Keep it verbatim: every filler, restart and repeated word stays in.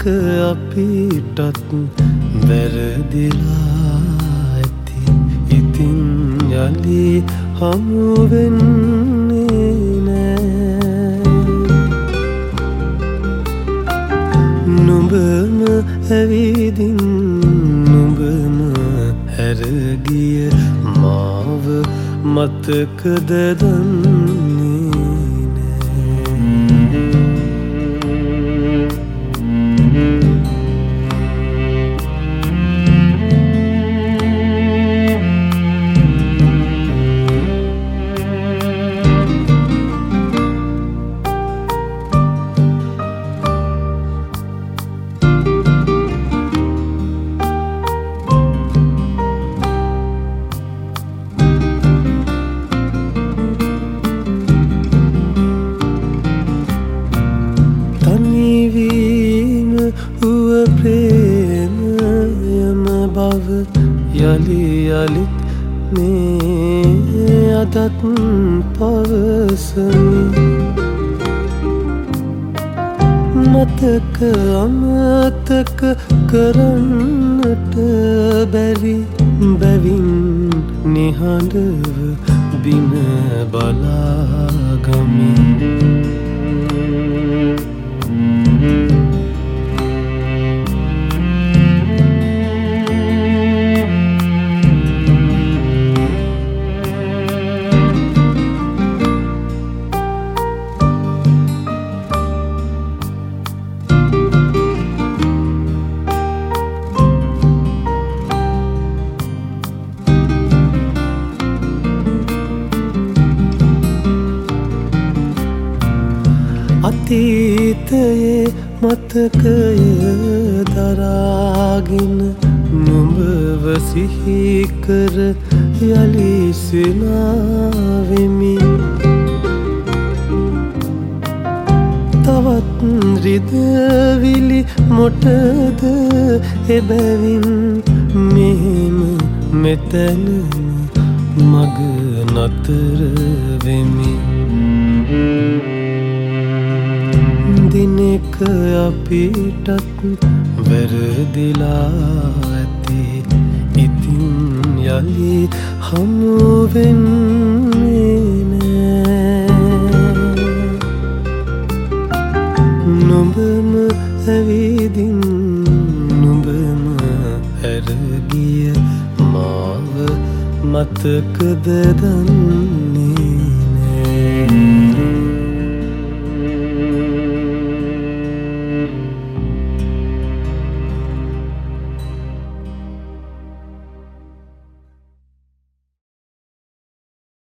අපිටත් වැරදිලා ඇති. ඉතින් යලි හමු වෙන්නේ නෑ. නුඹම ඇවිදින් නුඹම හැරගිය මාව මතකද දන්නේ යලි යලිත් මේ අදත් පවසමි. මතක අමතක කරන්නට බැරි බැවින් නිහඬව බිම බලාගමි. අතීතයේ මතකය දරාගෙන නුඹව සිහි කර යලි සිනාවෙමි. තවත් රිදවිලි මොටද එබැවින් මෙහෙම මෙතැනම මග නතර වෙමි. දිනක අපිටත් වැරදිලා ඇති. ඉතින් යලි හමු වෙන්නේ නෑ. නුඹම ඇවිදින් නුඹම හැරගිය මාව මතකද දන්නේ